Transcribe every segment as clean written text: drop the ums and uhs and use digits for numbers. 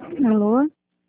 Alô?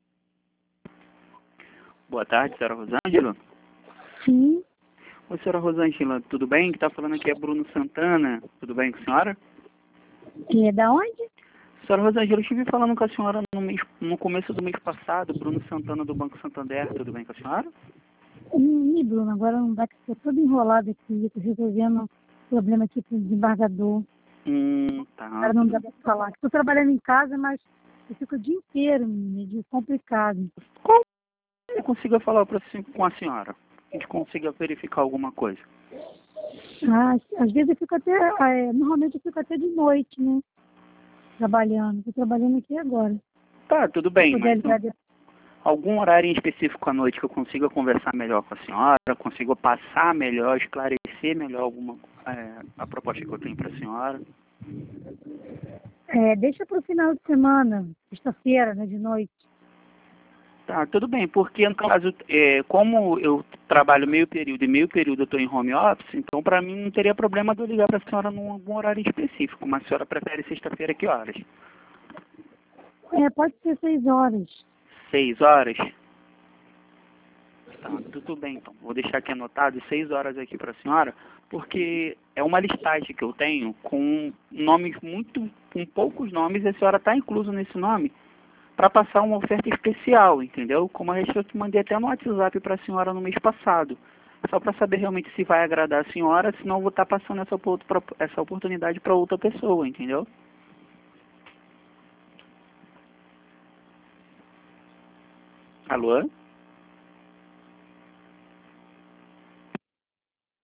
Boa tarde, senhora Rosângela. Sim, Oi, senhora Rosângela, tudo bem? Que está falando aqui é Bruno Santana. Tudo bem com a senhora? que é da onde? Senhora Rosângela, eu estive falando com a senhora no começo do mês passado, Bruno Santana do Banco Santander. Tudo bem com a senhora? Bruno, agora não dá, que estou todo enrolado aqui, estou resolvendo um problema aqui com o desembargador. Tá. Agora não dá para falar. Estou trabalhando em casa, mas eu fico o dia inteiro, menino, complicado. Como eu consigo falar com a senhora? A gente consiga verificar alguma coisa. Às vezes eu fico até, normalmente eu fico até de noite, né? Trabalhando. Estou trabalhando aqui agora. Tá, tudo Se bem, puder mas ligar depois. algum horário em específico à noite que eu consiga conversar melhor com a senhora, consiga passar melhor, esclarecer melhor a proposta que eu tenho para a senhora? Deixa para o final de semana, sexta-feira, né, de noite. Tá, tudo bem, porque no caso, como eu trabalho meio período e meio período eu estou em home office, então para mim não teria problema de eu ligar para a senhora num algum horário específico, mas a senhora prefere sexta-feira que horas? Pode ser 6 horas. 6 horas? Tá, tudo bem então. Vou deixar aqui anotado 6 horas aqui para a senhora, porque é uma listagem que eu tenho com nomes com poucos nomes e a senhora está incluso nesse nome para passar uma oferta especial, entendeu? Como eu te mandei até no WhatsApp para a senhora no mês passado. Só para saber realmente se vai agradar a senhora, senão eu vou estar passando essa oportunidade para outra pessoa, entendeu? Alô?